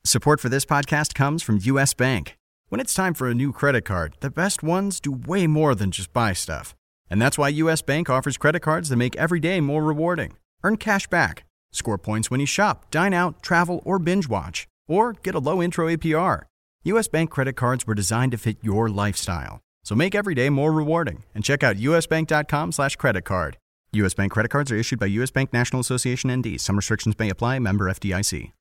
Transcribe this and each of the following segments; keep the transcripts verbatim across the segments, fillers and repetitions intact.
Support for this podcast comes from U S. Bank. When it's time for a new credit card, the best ones do way more than just buy stuff. And that's why U S. Bank offers credit cards that make every day more rewarding. Earn cash back, score points when you shop, dine out, travel, or binge watch, or get a low intro A P R. U S. Bank credit cards were designed to fit your lifestyle. So make every day more rewarding and check out usbank.com slash credit card. U S. Bank credit cards are issued by U S. Bank National Association N D. Some restrictions may apply. Member F D I C.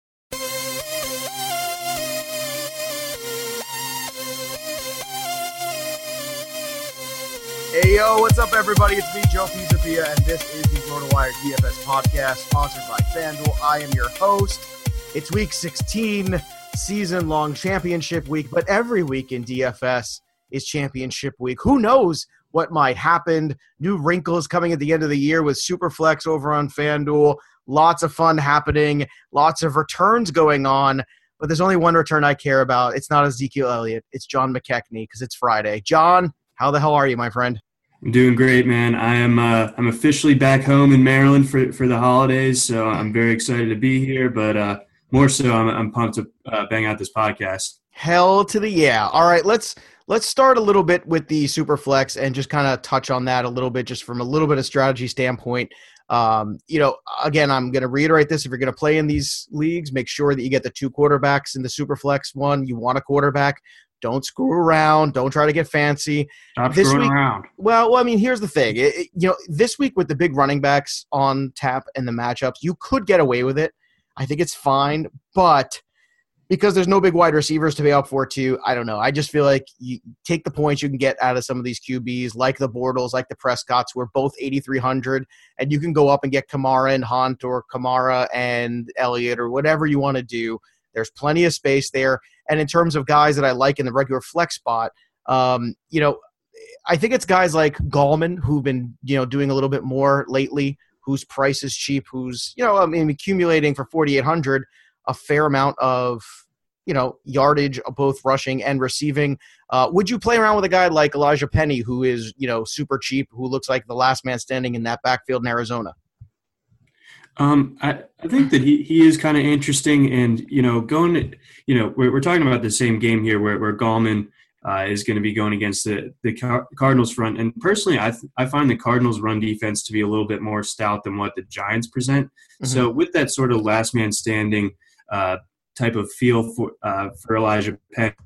Hey, yo, what's up, everybody? It's me, Joe Pisapia, and this is the RotoWire D F S podcast, sponsored by FanDuel. I am your host. It's week sixteen, season-long championship week, but every week in D F S is championship week. Who knows what might happen? New wrinkles coming at the end of the year with Superflex over on FanDuel. Lots of fun happening, lots of returns going on, but there's only one return I care about. It's not Ezekiel Elliott. It's John McKechnie because it's Friday. John, how the hell are you, my friend? I'm doing great, man. I am uh, I'm officially back home in Maryland for, for the holidays, so I'm very excited to be here. But uh, more so, I'm I'm pumped to uh, bang out this podcast. Hell to the yeah! All right, let's let's start a little bit with the Superflex and just kind of touch on that a little bit, just from a little bit of strategy standpoint. Um, you know, again, I'm going to reiterate this: if you're going to play in these leagues, make sure that you get the two quarterbacks in the Superflex one. You want a quarterback. Don't screw around. Don't try to get fancy. Stop this screwing week, around. Well, well, I mean, here's the thing. It, it, you know, this week with the big running backs on tap and the matchups, you could get away with it. I think it's fine, but because there's no big wide receivers to pay up for too, I don't know. I just feel like you take the points you can get out of some of these Q Bs, like the Bortles, like the Prescotts, who are both eighty-three hundred, and you can go up and get Kamara and Hunt or Kamara and Elliott or whatever you want to do. There's plenty of space there. And in terms of guys that I like in the regular flex spot, um, you know, I think it's guys like Gallman who've been, you know, doing a little bit more lately, whose price is cheap, who's, you know, I mean, accumulating for forty-eight hundred a fair amount of, you know, yardage, both rushing and receiving. Uh, would you play around with a guy like Elijah Penny, who is, you know, super cheap, who looks like the last man standing in that backfield in Arizona? Um, I, I think that he, he is kind of interesting, and, you know, going to, you know, we're, we're talking about the same game here where, where Gallman uh, is going to be going against the, the Car- Cardinals front. And personally, I th- I find the Cardinals run defense to be a little bit more stout than what the Giants present. Mm-hmm. So with that sort of last man standing uh, type of feel for, uh, for Elijah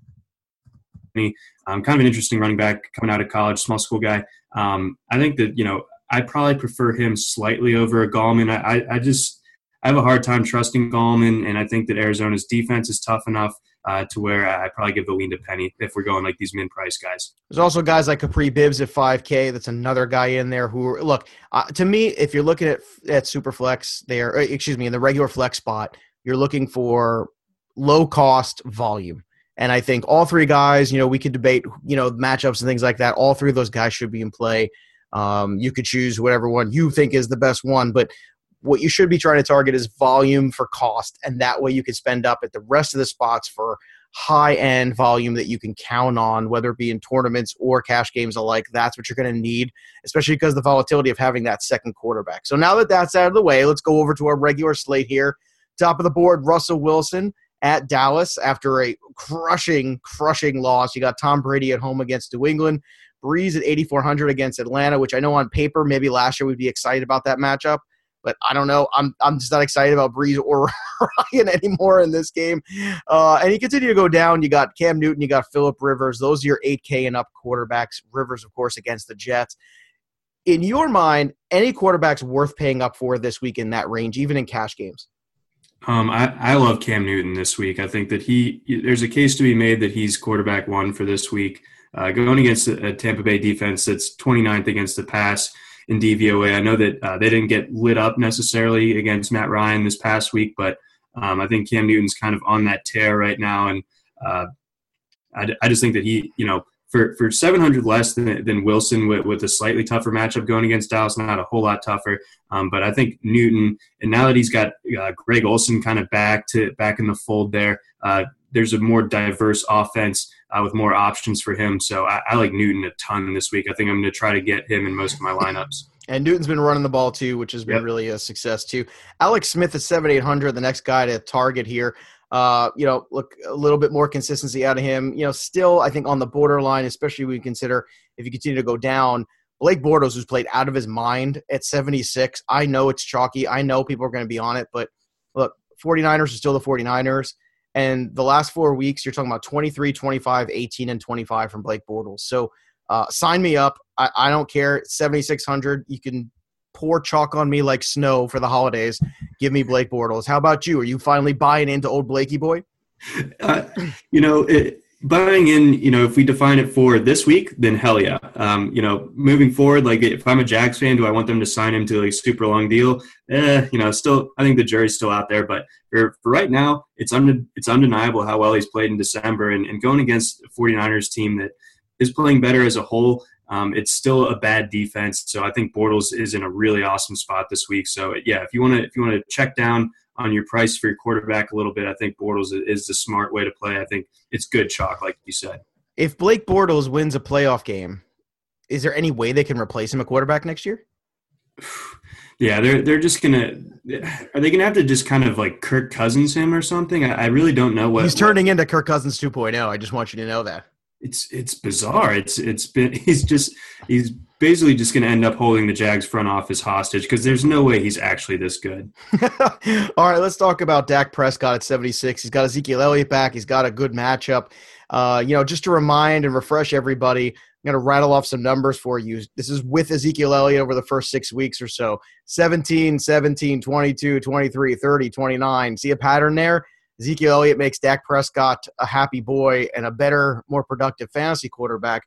Penny, um, kind of an interesting running back coming out of college, small school guy. Um, I think that, you know, I probably prefer him slightly over a Gallman. I, I, I just I have a hard time trusting Gallman, and I think that Arizona's defense is tough enough uh, to where I probably give the lean to Penny if we're going like these min-price guys. There's also guys like Capri Bibbs at five K. That's another guy in there who, look, uh, to me, if you're looking at at Superflex there, or, excuse me, in the regular flex spot, you're looking for low-cost volume. And I think all three guys, you know, we could debate, you know, matchups and things like that. All three of those guys should be in play. Um, you could choose whatever one you think is the best one, but what you should be trying to target is volume for cost, and that way you can spend up at the rest of the spots for high-end volume that you can count on, whether it be in tournaments or cash games alike. That's what you're going to need, especially because of the volatility of having that second quarterback. So now that that's out of the way, let's go over to our regular slate here. Top of the board, Russell Wilson at Dallas after a crushing, crushing loss. You got Tom Brady at home against New England. Breeze at eighty-four hundred against Atlanta, which I know on paper maybe last year we'd be excited about that matchup, but I don't know. I'm I'm just not excited about Breeze or Ryan anymore in this game. Uh, and you continue to go down. You got Cam Newton, you got Phillip Rivers. Those are your eight K and up quarterbacks. Rivers, of course, against the Jets. In your mind, any quarterbacks worth paying up for this week in that range, even in cash games? Um, I, I love Cam Newton this week. I think that he there's a case to be made that he's quarterback one for this week. Uh, going against a, a Tampa Bay defense that's twenty-ninth against the pass in D V O A. I know that uh, they didn't get lit up necessarily against Matt Ryan this past week, but um, I think Cam Newton's kind of on that tear right now. And uh, I, I just think that he, you know, for, for seven hundred less than, than Wilson with, with a slightly tougher matchup going against Dallas, not a whole lot tougher. Um, but I think Newton, and now that he's got uh, Greg Olsen kind of back to back in the fold there, uh, there's a more diverse offense uh, with more options for him. So I, I like Newton a ton this week. I think I'm going to try to get him in most of my lineups. And Newton's been running the ball too, which has been yep. really a success too. Alex Smith at seven eight hundred, the next guy to target here. Uh, you know, look, a little bit more consistency out of him. You know, still, I think on the borderline, especially when you consider if you continue to go down, Blake Bortles, who's played out of his mind at seventy-six. I know it's chalky. I know people are going to be on it, but look, 49ers are still the 49ers. And the last four weeks, you're talking about twenty-three, twenty-five, eighteen, and twenty-five from Blake Bortles. So uh, sign me up. I, I don't care. seventy-six hundred. You can pour chalk on me like snow for the holidays. Give me Blake Bortles. How about you? Are you finally buying into old Blakey boy? Uh, you know, it, buying in, you know, if we define it for this week, then hell yeah. Um, you know, moving forward, like if I'm a Jags fan, do I want them to sign him to like a super long deal? Eh, you know, still, I think the jury's still out there. But for, for right now, it's unde- it's undeniable how well he's played in December. And, and going against a 49ers team that is playing better as a whole, Um, it's still a bad defense, so I think Bortles is in a really awesome spot this week. So yeah, if you want to if you want to check down on your price for your quarterback a little bit, I think Bortles is the smart way to play. I think it's good chalk, like you said. If Blake Bortles wins a playoff game, is there any way they can replace him at quarterback next year? Yeah, they're they're just gonna. Are they gonna have to just kind of like Kirk Cousins him or something? I, I really don't know what he's turning what, into Kirk Cousins two point oh. I just want you to know that. It's it's bizarre. It's it's been he's just he's basically just going to end up holding the Jags front office hostage because there's no way he's actually this good. All right, let's talk about Dak Prescott at seventy-six. He's got Ezekiel Elliott back. He's got a good matchup. Uh, you know, just to remind and refresh everybody, I'm going to rattle off some numbers for you. This is with Ezekiel Elliott over the first six weeks or so. seventeen, seventeen, twenty-two, twenty-three, thirty, twenty-nine. See a pattern there? Ezekiel Elliott makes Dak Prescott a happy boy and a better, more productive fantasy quarterback.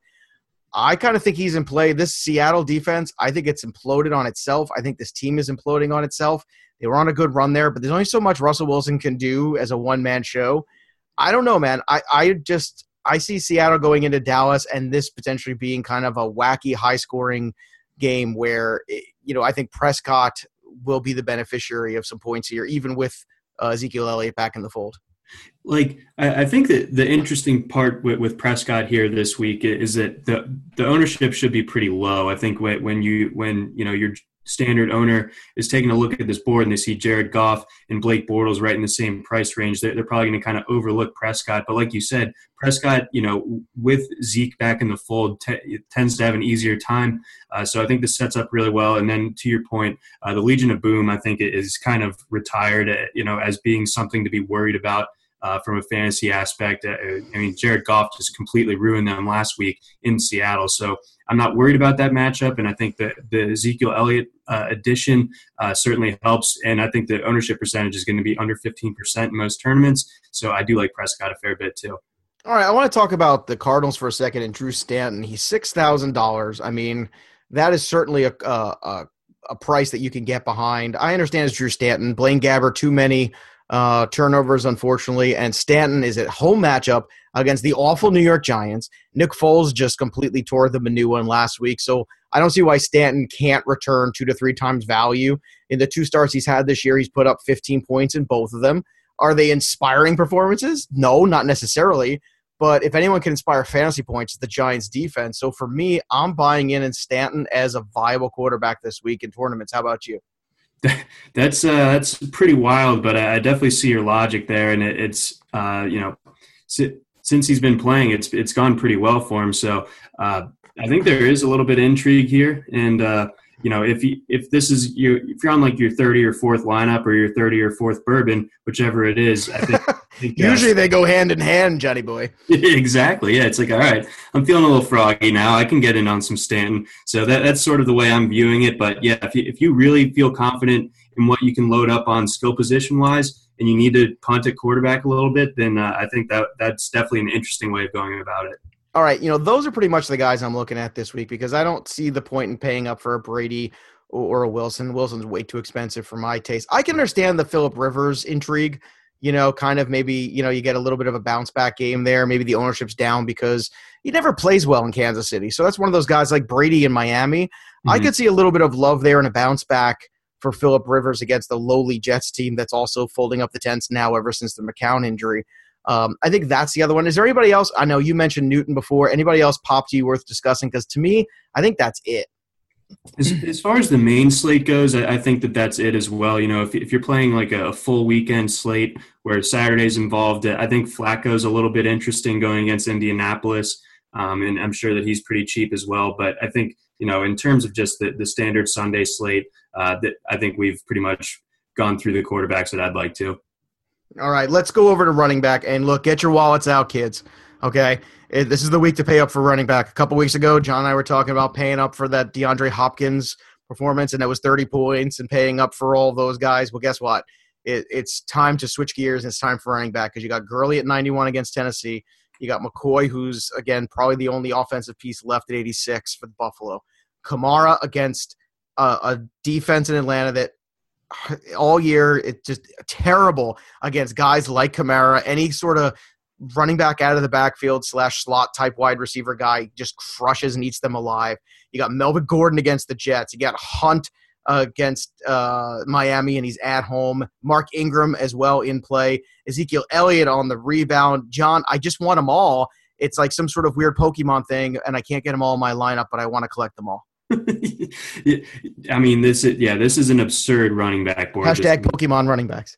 I kind of think he's in play. This Seattle defense, I think it's imploded on itself. I think this team is imploding on itself. They were on a good run there, but there's only so much Russell Wilson can do as a one-man show. I don't know, man. I, I just I see Seattle going into Dallas and this potentially being kind of a wacky, high-scoring game where, you know, I think Prescott will be the beneficiary of some points here, even with Uh, Ezekiel Elliott back in the fold. Like, I, I think that the interesting part with, with Prescott here this week is that the the ownership should be pretty low. I think when, when you when you know your standard owner is taking a look at this board and they see Jared Goff and Blake Bortles right in the same price range, they're, they're probably going to kind of overlook Prescott. But like you said, Prescott, you know, with Zeke back in the fold, t- tends to have an easier time. Uh, so I think this sets up really well. And then to your point, uh, the Legion of Boom, I think, is kind of retired, uh, you know, as being something to be worried about. Uh, from a fantasy aspect. Uh, I mean, Jared Goff just completely ruined them last week in Seattle. So I'm not worried about that matchup, and I think that the Ezekiel Elliott uh, addition uh, certainly helps, and I think the ownership percentage is going to be under fifteen percent in most tournaments. So I do like Prescott a fair bit too. All right, I want to talk about the Cardinals for a second and Drew Stanton. He's six thousand dollars. I mean, that is certainly a, a, a price that you can get behind. I understand it's Drew Stanton. Blaine Gabbert, too many Uh, turnovers, unfortunately, and Stanton is at home matchup against the awful New York Giants. Nick Foles just completely tore the new one last week, so I don't see why Stanton can't return two to three times value. In the two starts he's had this year, he's put up fifteen points in both of them. Are they inspiring performances? No, not necessarily, but if anyone can inspire fantasy points, it's the Giants' defense. So for me, I'm buying in in Stanton as a viable quarterback this week in tournaments. How about you? That's uh, that's pretty wild, but I definitely see your logic there, and it, it's uh, you know, since he's been playing, it's it's gone pretty well for him. So uh, I think there is a little bit of intrigue here, and uh, you know, if you, if this is you, if you're on like your thirty or fourth lineup or your thirty or fourth bourbon, whichever it is, I think, I think usually uh, they go hand in hand, Johnny boy. Exactly. Yeah, it's like, all right, I'm feeling a little froggy now. I can get in on some Stanton. So that that's sort of the way I'm viewing it. But yeah, if you, if you really feel confident in what you can load up on skill position wise, and you need to punt at quarterback a little bit, then uh, I think that that's definitely an interesting way of going about it. All right, you know, those are pretty much the guys I'm looking at this week because I don't see the point in paying up for a Brady or a Wilson. Wilson's way too expensive for my taste. I can understand the Phillip Rivers intrigue, you know, kind of maybe, you know, you get a little bit of a bounce back game there. Maybe the ownership's down because he never plays well in Kansas City. So that's one of those guys like Brady in Miami. Mm-hmm. I could see a little bit of love there and a bounce back for Phillip Rivers against the lowly Jets team that's also folding up the tents now ever since the McCown injury. Um, I think that's the other one. Is there anybody else? I know you mentioned Newton before. Anybody else pop to you worth discussing? Because to me, I think that's it. As, as far as the main slate goes, I, I think that that's it as well. You know, if, if you're playing like a, a full weekend slate where Saturday's involved, I think Flacco's a little bit interesting going against Indianapolis, um, and I'm sure that he's pretty cheap as well. But I think, you know, in terms of just the, the standard Sunday slate, uh, that I think we've pretty much gone through the quarterbacks that I'd like to. All right, let's go over to running back. And look, get your wallets out, kids. Okay, it, this is the week to pay up for running back. A couple weeks ago, John and I were talking about paying up for that DeAndre Hopkins performance, and that was thirty points, and paying up for all of those guys. Well, guess what? It, it's time to switch gears, and it's time for running back because you got Gurley at ninety-one against Tennessee. You got McCoy, who's, again, probably the only offensive piece left at eighty-six for the Buffalo. Kamara against uh, a defense in Atlanta that all year it's just terrible against guys like Kamara. Any sort of running back out of the backfield slash slot type wide receiver guy just crushes and eats them alive. You got Melvin Gordon against the Jets. You got Hunt uh, against uh, Miami, and he's at home. Mark Ingram as well in play. Ezekiel Elliott on the rebound. John, I just want them all. It's like some sort of weird Pokemon thing, and I can't get them all in my lineup, but I want to collect them all. I mean, this is, yeah, this is an absurd running back board. Hashtag Just, Pokemon running backs.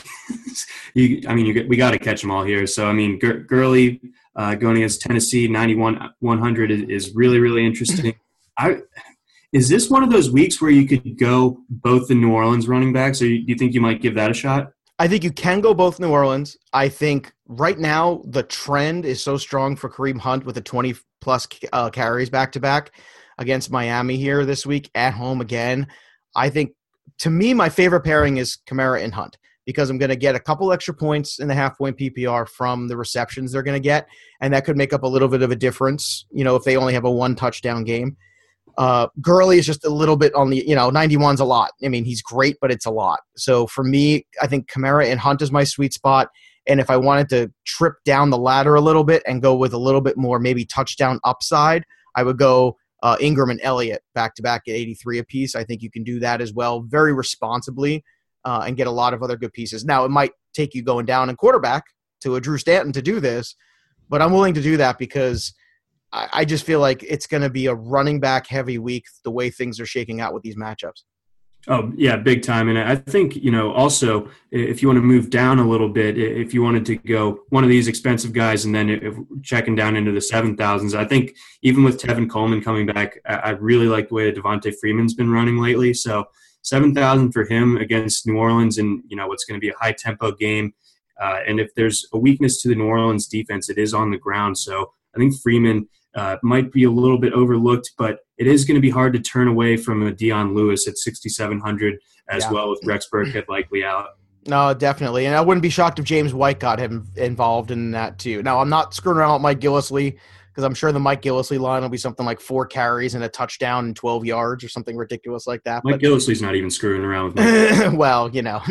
you, I mean, you, we got to catch them all here. So, I mean, Gur- Gurley uh, going against Tennessee, ninety-one one hundred is, is really, really interesting. I Is this one of those weeks where you could go both the New Orleans running backs, or do you think you might give that a shot? I think you can go both New Orleans. I think right now the trend is so strong for Kareem Hunt with the twenty-plus uh, carries back-to-back against Miami here this week at home again. I think, to me, my favorite pairing is Kamara and Hunt because I'm going to get a couple extra points in the half-point P P R from the receptions they're going to get, and that could make up a little bit of a difference, you know, if they only have a one-touchdown game. Uh, Gurley is just a little bit on the, you know, ninety-one's a lot. I mean, he's great, but it's a lot. So for me, I think Kamara and Hunt is my sweet spot. And if I wanted to trip down the ladder a little bit and go with a little bit more maybe touchdown upside, I would go uh, Ingram and Elliott back-to-back at eighty-three apiece. I think you can do that as well very responsibly uh, and get a lot of other good pieces. Now, it might take you going down in quarterback to a Drew Stanton to do this, but I'm willing to do that because – I just feel like it's going to be a running back heavy week the way things are shaking out with these matchups. Oh, yeah, big time. And I think, you know, also if you want to move down a little bit, if you wanted to go one of these expensive guys and then if checking down into the seven thousands, I think even with Tevin Coleman coming back, I really like the way that Devontae Freeman's been running lately. So seven thousand for him against New Orleans and, you know, what's going to be a high tempo game. Uh, and if there's a weakness to the New Orleans defense, it is on the ground. So I think Freeman Uh, might be a little bit overlooked, but it is going to be hard to turn away from a Dion Lewis at sixty-seven hundred as yeah. well, with Rex Burkhead likely out. No, definitely. And I wouldn't be shocked if James White got him involved in that too. Now, I'm not screwing around with Mike Gillislee because I'm sure the Mike Gillislee line will be something like four carries and a touchdown and twelve yards or something ridiculous like that. Mike but, Gillislee's not even screwing around with Mike. Well, you know.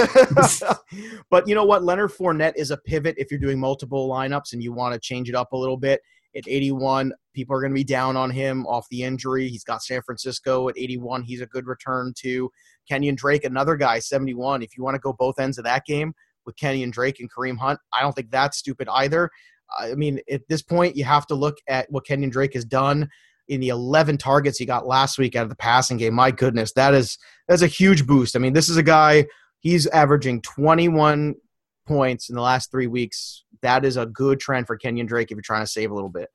But you know what? Leonard Fournette is a pivot if you're doing multiple lineups and you want to change it up a little bit. At eighty-one, people are going to be down on him off the injury. He's got San Francisco at eighty-one. He's a good return too. Kenyon Drake, another guy, seventy-one. If you want to go both ends of that game with Kenyon Drake and Kareem Hunt, I don't think that's stupid either. I mean, at this point, you have to look at what Kenyon Drake has done in the eleven targets he got last week out of the passing game. My goodness, that is that's a huge boost. I mean, this is a guy, he's averaging twenty-one points in the last three weeks. That is a good trend for Kenyon Drake if you're trying to save a little bit.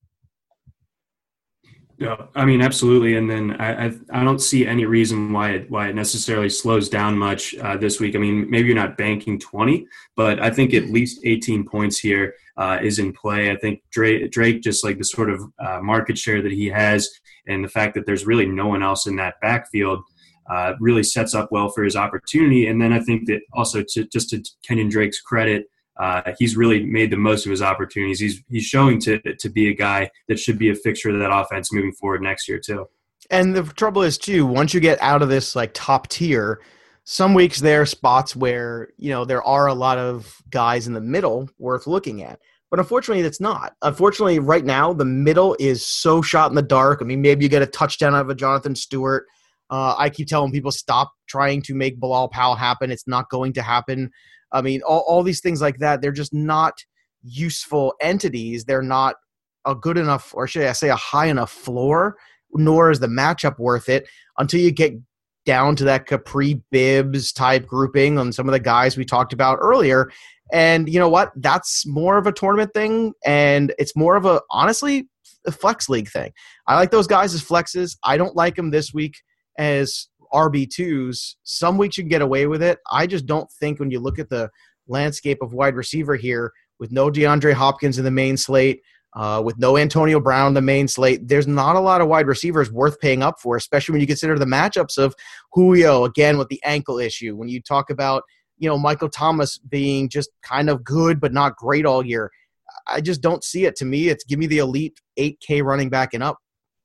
Yeah, I mean, absolutely. And then I, I, I don't see any reason why it, why it necessarily slows down much uh, this week. I mean, maybe you're not banking twenty, but I think at least eighteen points here uh, is in play. I think Drake, Drake, just like the sort of uh, market share that he has and the fact that there's really no one else in that backfield uh, really sets up well for his opportunity. And then I think that also to, just to Kenyon Drake's credit, Uh, he's really made the most of his opportunities. He's he's showing to to be a guy that should be a fixture of that offense moving forward next year too. And the trouble is too, once you get out of this like top tier, some weeks there are spots where, you know, there are a lot of guys in the middle worth looking at. But unfortunately, that's not. Unfortunately, right now, the middle is so shot in the dark. I mean, maybe you get a touchdown out of a Jonathan Stewart. Uh, I keep telling people, stop trying to make Bilal Powell happen. It's not going to happen. I mean, all, all these things like that, they're just not useful entities. They're not a good enough, or should I say a high enough floor nor is the matchup worth it until you get down to that Capri Bibbs type grouping on some of the guys we talked about earlier. And you know what? That's more of a tournament thing, and it's more of a, honestly, a flex league thing. I like those guys as flexes. I don't like them this week as R B twos. Some weeks you can get away with it. I just don't think when you look at the landscape of wide receiver here, with no DeAndre Hopkins in the main slate, uh, with no Antonio Brown in the main slate, there's not a lot of wide receivers worth paying up for, especially when you consider the matchups of Julio, again, with the ankle issue. When you talk about, you know, Michael Thomas being just kind of good but not great all year, I just don't see it. To me, it's give me the elite eight K running back and up.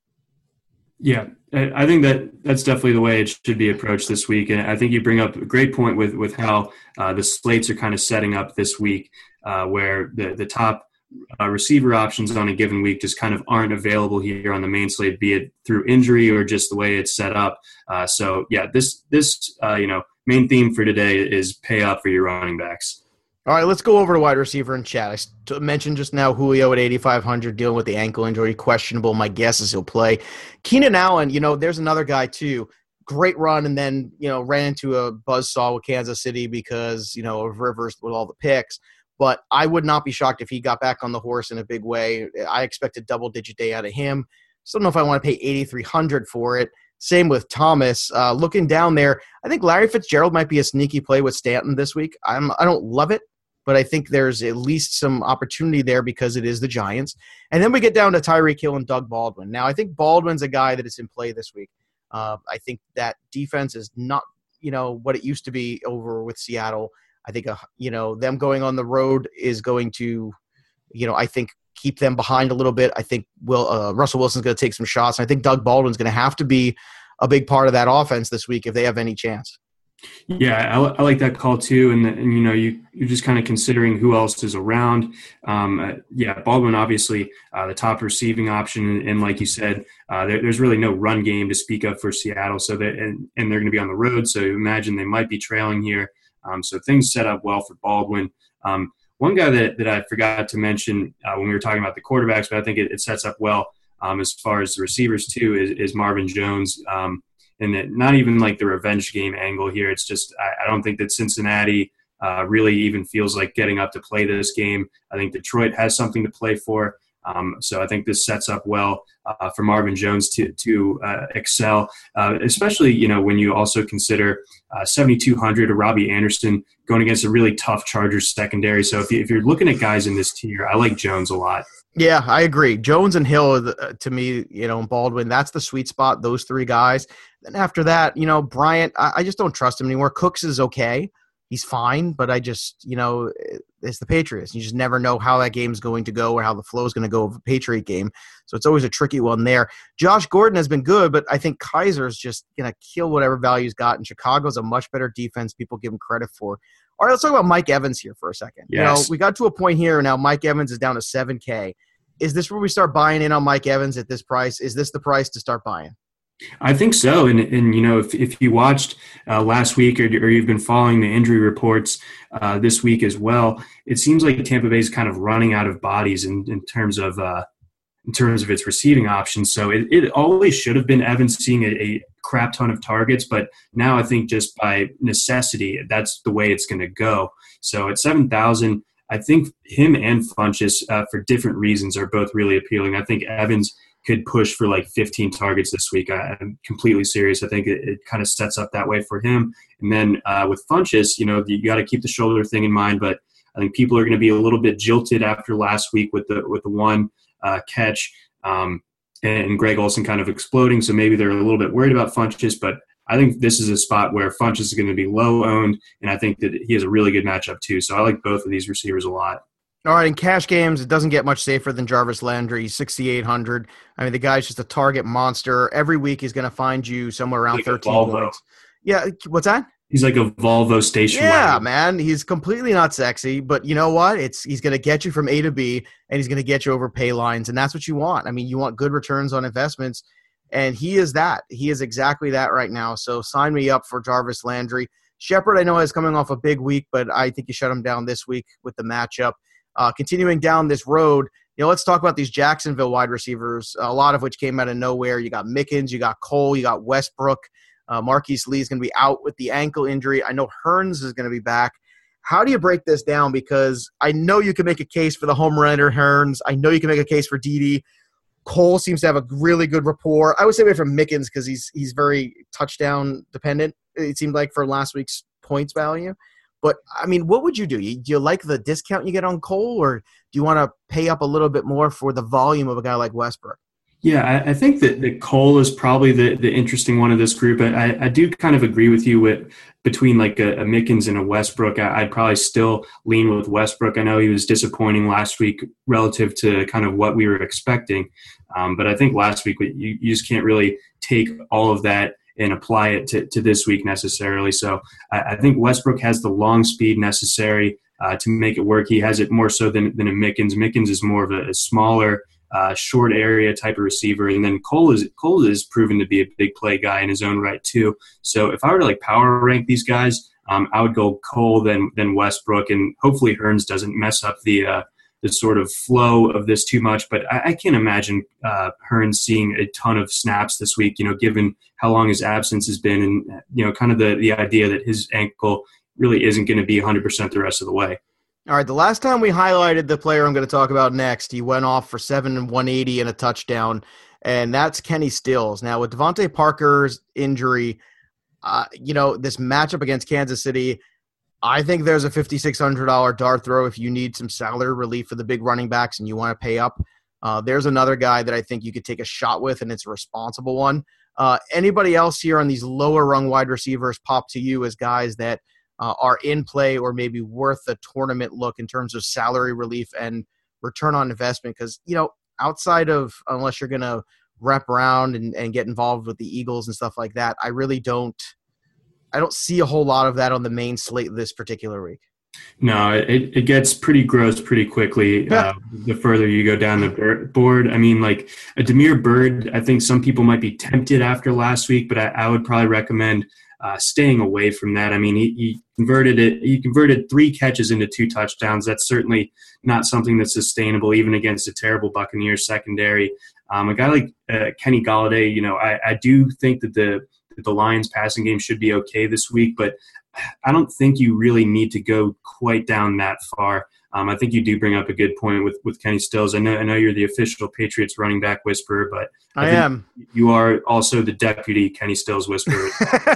Yeah, I think that that's definitely the way it should be approached this week. And I think you bring up a great point with, with how uh, the slates are kind of setting up this week, uh, where the, the top uh, receiver options on a given week just kind of aren't available here on the main slate, be it through injury or just the way it's set up. Uh, so, yeah, this, this uh, you know, main theme for today is pay up for your running backs. All right, let's go over to wide receiver and chat. I st- mentioned just now Julio at eighty-five hundred dealing with the ankle injury, questionable. My guess is he'll play. Keenan Allen, you know, there's another guy too. Great run, and then, you know, ran into a buzzsaw with Kansas City because, you know, of Rivers with all the picks. But I would not be shocked if he got back on the horse in a big way. I expect a double-digit day out of him. Still don't know if I want to pay eighty-three hundred for it. Same with Thomas. Uh, looking down there, I think Larry Fitzgerald might be a sneaky play with Stanton this week. I'm, I don't love it, but I think there's at least some opportunity there because it is the Giants. And then we get down to Tyreek Hill and Doug Baldwin. Now, I think Baldwin's a guy that is in play this week. Uh, I think that defense is not, you know, what it used to be over with Seattle. I think, uh, you know, them going on the road is going to, you know, I think keep them behind a little bit. I think Will uh, Russell Wilson's going to take some shots. And I think Doug Baldwin's going to have to be a big part of that offense this week if they have any chance. Yeah, I, I like that call too, and, and you know, you you're just kind of considering who else is around. Um, uh, yeah, Baldwin obviously uh, the top receiving option, and, and like you said, uh, there, there's really no run game to speak of for Seattle. So that and, and they're going to be on the road, so imagine they might be trailing here. Um, so things set up well for Baldwin. Um, one guy that that I forgot to mention uh, when we were talking about the quarterbacks, but I think it, it sets up well um, as far as the receivers too is, is Marvin Jones. Um, And that not even like the revenge game angle here. It's just I, I don't think that Cincinnati uh, really even feels like getting up to play this game. I think Detroit has something to play for. Um, so I think this sets up well uh, for Marvin Jones to to uh, excel, uh, especially, you know, when you also consider uh, seventy-two hundred or Robbie Anderson going against a really tough Chargers secondary. So if, you, if you're looking at guys in this tier, I like Jones a lot. Yeah, I agree. Jones and Hill, to me, you know, and Baldwin, that's the sweet spot, those three guys. Then after that, you know, Bryant, I, I just don't trust him anymore. Cooks is okay. He's fine, but I just, you know, it's the Patriots. You just never know how that game's going to go or how the flow is going to go of a Patriot game. So it's always a tricky one there. Josh Gordon has been good, but I think Kaiser's just going to kill whatever value he's got. And Chicago's a much better defense people give him credit for. All right, let's talk about Mike Evans here for a second. Yes. You know, we got to a point here now. Mike Evans is down to seven K. Is this where we start buying in on Mike Evans at this price? Is this the price to start buying? I think so. And, and you know, if, if you watched uh, last week or, or you've been following the injury reports uh, this week as well, it seems like Tampa Bay is kind of running out of bodies in, in terms of uh, in terms of its receiving options. So it, it always should have been Evans seeing a, a crap ton of targets. But now I think just by necessity, that's the way it's going to go. So at seven thousand, I think him and Funchess, uh, for different reasons, are both really appealing. I think Evans could push for like fifteen targets this week. I, I'm completely serious. I think it, it kind of sets up that way for him. And then uh, with Funchess, you know, you got to keep the shoulder thing in mind. But I think people are going to be a little bit jilted after last week with the with the one uh, catch um, and Greg Olsen kind of exploding. So maybe they're a little bit worried about Funchess, but I think this is a spot where Funchess is going to be low owned, and I think that he has a really good matchup too. So I like both of these receivers a lot. All right, in cash games, it doesn't get much safer than Jarvis Landry. He's sixty-eight hundred. I mean, the guy's just a target monster. Every week he's going to find you somewhere around like thirteen points. Yeah, what's that? He's like a Volvo station Yeah, wagon. Man. He's completely not sexy, but you know what? It's he's going to get you from A to B, and he's going to get you over pay lines, and that's what you want. I mean, you want good returns on investments, and he is that. He is exactly that right now. So sign me up for Jarvis Landry. Shepard, I know, is coming off a big week, but I think you shut him down this week with the matchup. Uh, continuing down this road, you know, let's talk about these Jacksonville wide receivers, a lot of which came out of nowhere. You got Mickens, you got Cole, you got Westbrook. Uh, Marquise Lee is going to be out with the ankle injury. I know Hearns is going to be back. How do you break this down? Because I know you can make a case for the home runner Hearns. I know you can make a case for Dede. Cole seems to have a really good rapport. I would say away from Mickens because he's he's very touchdown dependent, it seemed like, for last week's points value. But, I mean, what would you do? You, do you like the discount you get on Cole, or do you want to pay up a little bit more for the volume of a guy like Westbrook? Yeah, I, I think that, that Cole is probably the, the interesting one of this group. I, I do kind of agree with you with between like a, a Mickens and a Westbrook. I, I'd probably still lean with Westbrook. I know he was disappointing last week relative to kind of what we were expecting. Um, but I think last week you, you just can't really take all of that and apply it to, to this week necessarily. So I, I think Westbrook has the long speed necessary uh, to make it work. He has it more so than, than a Mickens. Mickens is more of a, a smaller, Uh, short area type of receiver, and then Cole is Cole is proven to be a big play guy in his own right too. So if I were to like power rank these guys, um, I would go Cole then then Westbrook, and hopefully Hearns doesn't mess up the uh, the sort of flow of this too much. But I, I can't imagine uh, Hearns seeing a ton of snaps this week. You know, given how long his absence has been, and you know, kind of the the idea that his ankle really isn't going to be one hundred percent the rest of the way. All right, the last time we highlighted the player I'm going to talk about next, he went off for seven and one eighty and a touchdown, and that's Kenny Stills. Now, with Devontae Parker's injury, uh, you know, this matchup against Kansas City, I think there's a fifty-six hundred dollars dart throw if you need some salary relief for the big running backs and you want to pay up. Uh, there's another guy that I think you could take a shot with, and it's a responsible one. Uh, anybody else here on these lower-rung wide receivers pop to you as guys that – Uh, are in play or maybe worth a tournament look in terms of salary relief and return on investment? Because, you know, outside of unless you're going to wrap around and, and get involved with the Eagles and stuff like that, I really don't I don't see a whole lot of that on the main slate this particular week. No, it, it gets pretty gross pretty quickly uh, the further you go down the board. I mean, like a Damiere Byrd, I think some people might be tempted after last week, but I, I would probably recommend uh, staying away from that. I mean, he, he converted it. He converted three catches into two touchdowns. That's certainly not something that's sustainable, even against a terrible Buccaneers secondary. Um, a guy like uh, Kenny Golladay, you know, I, I do think that the that the Lions passing game should be okay this week, but I don't think you really need to go quite down that far. Um, I think you do bring up a good point with, with Kenny Stills. I know I know you're the official Patriots running back whisperer, but I, I am. You are also the deputy Kenny Stills whisperer.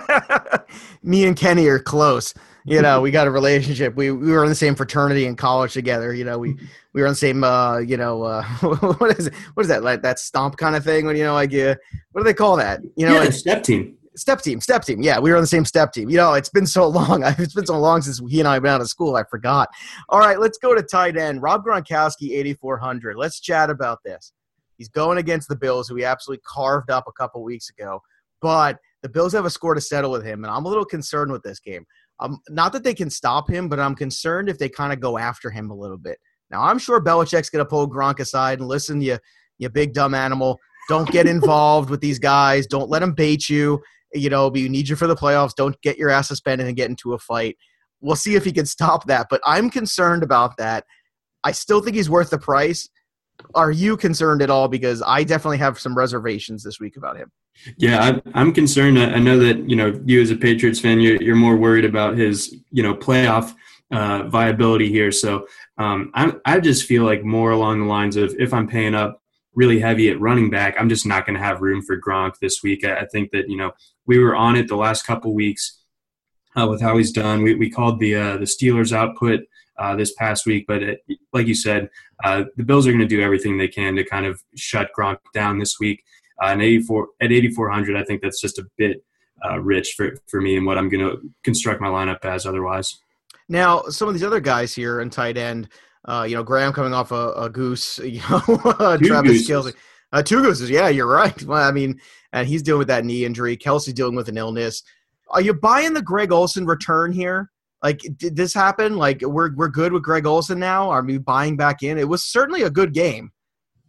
Me and Kenny are close. You know, we got a relationship. We we were in the same fraternity in college together. You know, we, we were on the same. Uh, you know, uh, what is it? What is that? Like that stomp kind of thing? When you know, like uh, what do they call that? You know, yeah, like, step team. Step team, step team. Yeah, we were on the same step team. You know, it's been so long. It's been so long since he and I have been out of school. I forgot. All right, let's go to tight end. Rob Gronkowski, eighty-four hundred. Let's chat about this. He's going against the Bills, who he absolutely carved up a couple weeks ago. But the Bills have a score to settle with him, and I'm a little concerned with this game. Um, not that they can stop him, but I'm concerned if they kind of go after him a little bit. Now, I'm sure Belichick's going to pull Gronk aside and listen, you, you big dumb animal. Don't get involved with these guys. Don't let them bait you. You know, but you need you for the playoffs. Don't get your ass suspended and get into a fight. We'll see if he can stop that, but I'm concerned about that. I still think he's worth the price. Are you concerned at all? Because I definitely have some reservations this week about him. Yeah, I'm concerned. I know that, you know, you as a Patriots fan, you're, you're more worried about his, you know, playoff uh, viability here. So um, I, I just feel like more along the lines of if I'm paying up really heavy at running back, I'm just not going to have room for Gronk this week. I, I think that, you know, we were on it the last couple weeks uh, with how he's done. We we called the uh, the Steelers output uh, this past week, but it, like you said, uh, the Bills are going to do everything they can to kind of shut Gronk down this week. Uh, and eighty-four at eighty-four hundred, I think that's just a bit uh, rich for, for me and what I'm going to construct my lineup as otherwise. Now, some of these other guys here in tight end, uh, you know, Graham coming off a, a goose, you know, Travis Kelce. Uh, two gooses, yeah, you're right. Well, I mean, and he's dealing with that knee injury. Kelsey's dealing with an illness. Are you buying the Greg Olsen return here? Like, did this happen? Like, we're we're good with Greg Olsen now? Are we buying back in? It was certainly a good game.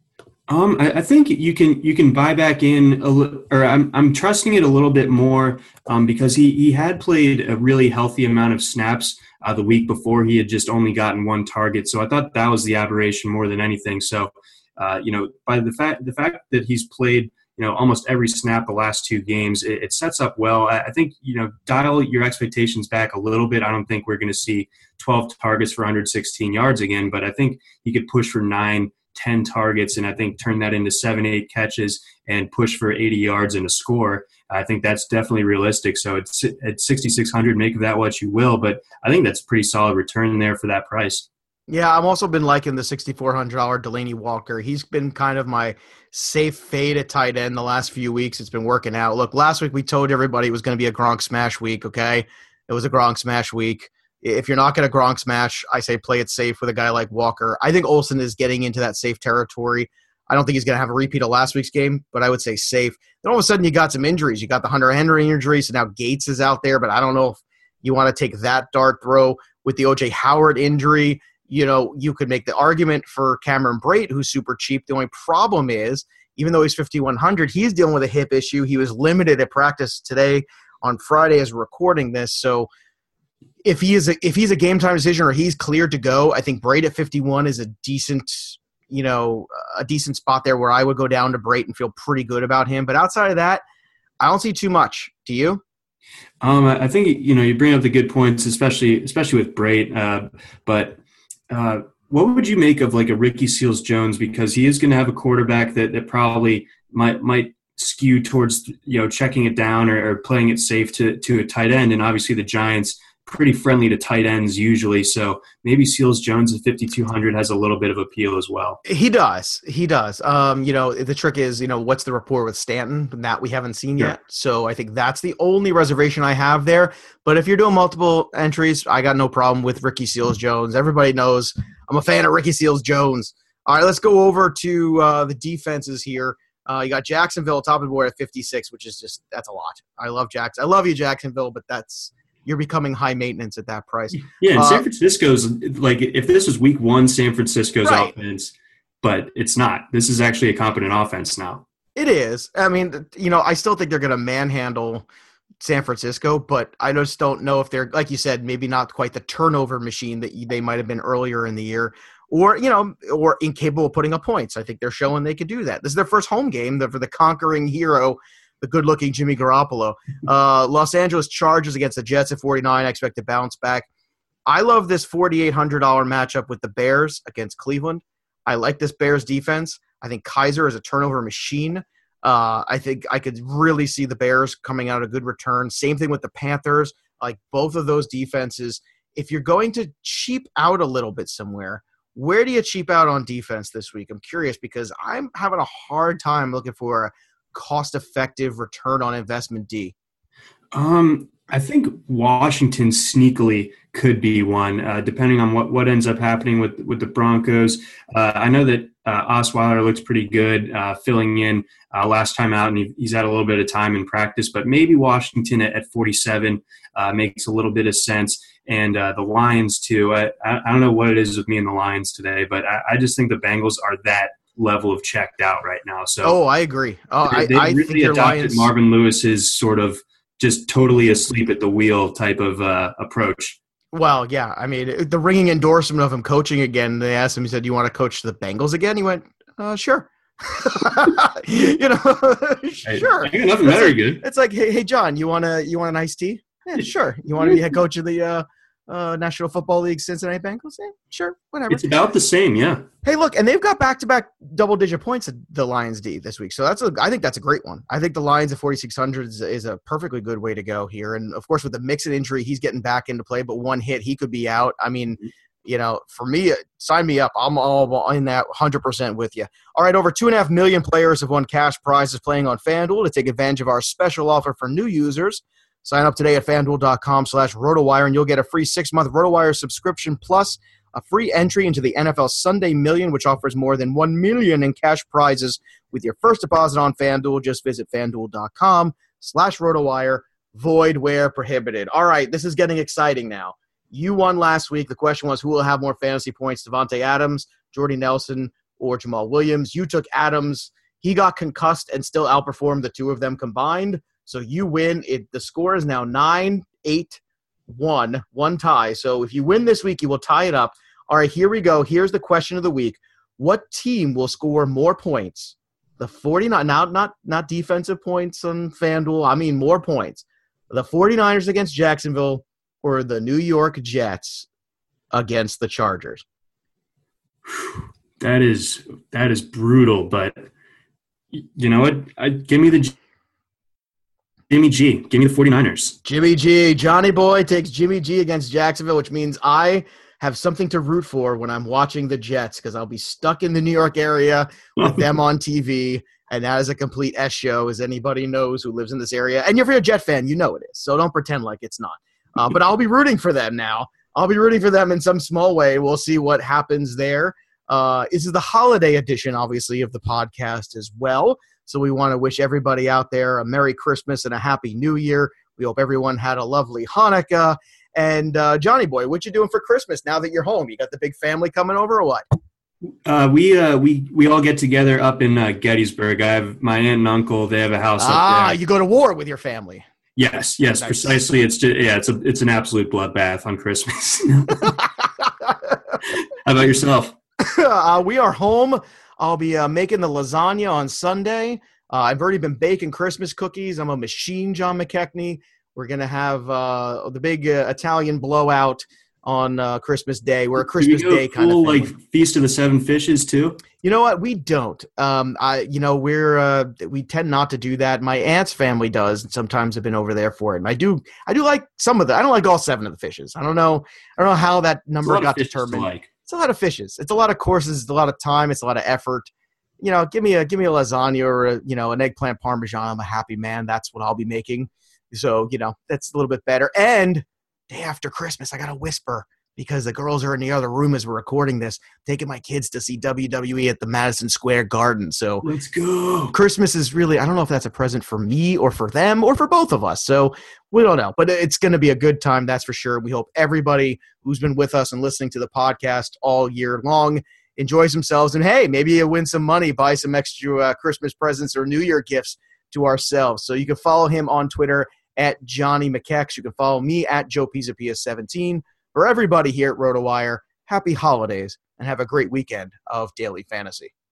Um, I, I think you can you can buy back in a li- or I'm I'm trusting it a little bit more um, because he he had played a really healthy amount of snaps uh, the week before. He had just only gotten one target, so I thought that was the aberration more than anything. So, uh, you know, by the fact the fact that he's played you know almost every snap the last two games, it, it sets up well. I, I think you know dial your expectations back a little bit. I don't think we're going to see twelve targets for one hundred sixteen yards again, but I think he could push for nine. ten targets and I think turn that into seven, eight catches and push for eighty yards and a score. I think that's definitely realistic. So it's at sixty-six hundred, make of that what you will, but I think that's a pretty solid return there for that price. Yeah, I've also been liking the sixty-four hundred dollars Delaney Walker. He's been kind of my safe fade at tight end the last few weeks. It's been working out. Look, last week we told everybody it was going to be a Gronk smash week, okay? It was a Gronk smash week. If you're not going to Gronk smash, I say play it safe with a guy like Walker. I think Olsen is getting into that safe territory. I don't think he's going to have a repeat of last week's game, but I would say safe. Then all of a sudden you got some injuries. You got the Hunter Henry injury, so now Gates is out there, but I don't know if you want to take that dart throw with the O J Howard injury. You know, you could make the argument for Cameron Brate, who's super cheap. The only problem is, even though he's fifty-one hundred, he's dealing with a hip issue. He was limited at practice today on Friday as we're recording this, so If he is a, if he's a game time decision or he's cleared to go, I think Brate at fifty-one is a decent, you know, a decent spot there where I would go down to Brate and feel pretty good about him. But outside of that, I don't see too much. Do you? Um, I think you know you bring up the good points, especially especially with Brate. Uh, but uh, what would you make of like a Ricky Seals-Jones, because he is going to have a quarterback that that probably might might skew towards you know checking it down or, or playing it safe to to a tight end, and obviously the Giants pretty friendly to tight ends usually, so maybe Seals-Jones at fifty-two hundred has a little bit of appeal as well. He does. He does. Um, you know, the trick is, you know, what's the rapport with Stanton? That we haven't seen Sure. yet. So I think that's the only reservation I have there. But if you're doing multiple entries, I got no problem with Ricky Seals-Jones. Everybody knows I'm a fan of Ricky Seals-Jones. All right, let's go over to uh, the defenses here. Uh, you got Jacksonville top of the board at fifty-six, which is just, that's a lot. I love Jacks. I love you, Jacksonville, but that's, you're becoming high maintenance at that price. Yeah, and uh, San Francisco's, like, if this was week one, San Francisco's Right. offense, but it's not. This is actually a competent offense now. It is. I mean, you know, I still think they're going to manhandle San Francisco, but I just don't know if they're, like you said, maybe not quite the turnover machine that they might have been earlier in the year, or, you know, or incapable of putting up points. I think they're showing they could do that. This is their first home game for the conquering hero, the good-looking Jimmy Garoppolo. Uh, Los Angeles Chargers against the Jets at forty-nine. I expect to bounce back. I love this forty-eight hundred dollars matchup with the Bears against Cleveland. I like this Bears defense. I think Kaiser is a turnover machine. Uh, I think I could really see the Bears coming out a good return. Same thing with the Panthers. Like both of those defenses. If you're going to cheap out a little bit somewhere, where do you cheap out on defense this week? I'm curious because I'm having a hard time looking for a cost-effective return on investment D. Um, I think Washington sneakily could be one, uh, depending on what, what ends up happening with, with the Broncos. Uh, I know that uh, Osweiler looks pretty good uh, filling in uh, last time out, and he, he's had a little bit of time in practice, but maybe Washington at, at forty-seven uh, makes a little bit of sense. And uh, the Lions, too. I, I don't know what it is with me and the Lions today, but I, I just think the Bengals are that level of checked out right now. So oh, I agree. Oh, they, I, they I really think your adopted Lions. Marvin Lewis's sort of just totally asleep at the wheel type of uh, approach. Well, yeah. I mean, the ringing endorsement of him coaching again. They asked him. He said, "You want to coach the Bengals again?" He went, uh, "Sure." you know, sure. I got nothing better good. It's like, hey, hey, John, you want to you want an iced tea? Yeah, sure. You want to be head coach of the uh, uh, National Football League Cincinnati Bengals? Yeah, sure, whatever. It's about the same, yeah. Hey, look, and they've got back-to-back double-digit points at the Lions D this week, so that's a. I think that's a great one. I think the Lions at forty-six hundred is, is a perfectly good way to go here, and of course with the Mixon injury, he's getting back into play, but one hit he could be out. I mean, you know, for me, sign me up. I'm all in that one hundred percent with you. All right, over two and a half million players have won cash prizes playing on FanDuel. To take advantage of our special offer for new users, sign up today at FanDuel.com slash RotoWire, and you'll get a free six-month RotoWire subscription plus a free entry into the N F L Sunday Million, which offers more than one million dollars in cash prizes with your first deposit on FanDuel. Just visit FanDuel.com slash RotoWire, void where prohibited. All right, this is getting exciting now. You won last week. The question was, who will have more fantasy points, Devontae Adams, Jordy Nelson, or Jamal Williams. You took Adams. He got concussed and still outperformed the two of them combined. So you win. It. The score is now nine, eight, one, one tie. So if you win this week, you will tie it up. All right, here we go. Here's the question of the week. What team will score more points? The 49 now not not defensive points on FanDuel. I mean more points. The 49ers against Jacksonville or the New York Jets against the Chargers? That is that is brutal, but you know what? I, give me the Jimmy G. Give me the 49ers. Jimmy G. Johnny Boy takes Jimmy G against Jacksonville, which means I have something to root for when I'm watching the Jets because I'll be stuck in the New York area with them on T V, and that is a complete S show, as anybody knows who lives in this area. And if you're a Jet fan, you know it is, so don't pretend like it's not. Uh, but I'll be rooting for them now. I'll be rooting for them in some small way. We'll see what happens there. Uh, this is the holiday edition, obviously, of the podcast as well. So we want to wish everybody out there a Merry Christmas and a Happy New Year. We hope everyone had a lovely Hanukkah. And uh, Johnny Boy, what you doing for Christmas now that you're home? You got the big family coming over or what? Uh, we uh, we we all get together up in uh, Gettysburg. I have my aunt and uncle. They have a house ah, up there. Ah, you go to war with your family. Yes, yes, nice. Precisely. It's just, yeah, it's a it's an absolute bloodbath on Christmas. How about yourself? uh, we are home. I'll be uh, making the lasagna on Sunday. Uh, I've already been baking Christmas cookies. I'm a machine, John McKechnie. We're going to have uh, the big uh, Italian blowout on uh, Christmas Day. We're a Christmas Do you go Day kind full, of thing. Like Feast of the Seven Fishes too? You know what? We don't. Um, I, you know, we're uh, we tend not to do that. My aunt's family does, and sometimes have been over there for it. And I do, I do like some of the. I don't like all seven of the fishes. I don't know. I don't know how that number got determined. Like. It's a lot of fishes. It's a lot of courses. It's a lot of time. It's a lot of effort. You know, give me a give me a lasagna or a, you know an eggplant parmesan. I'm a happy man. That's what I'll be making. So, you know, that's a little bit better. And day after Christmas, I got to whisper because the girls are in the other room as we're recording this, taking my kids to see W W E at the Madison Square Garden. So let's go. Christmas is really, I don't know if that's a present for me or for them or for both of us. So we don't know, but it's going to be a good time. That's for sure. We hope everybody who's been with us and listening to the podcast all year long enjoys themselves. And hey, maybe you win some money, buy some extra uh, Christmas presents or New Year gifts to ourselves. So you can follow him on Twitter at Johnny McKex. You can follow me at Joe Pisapia seventeen. For everybody here at RotoWire, happy holidays and have a great weekend of Daily Fantasy.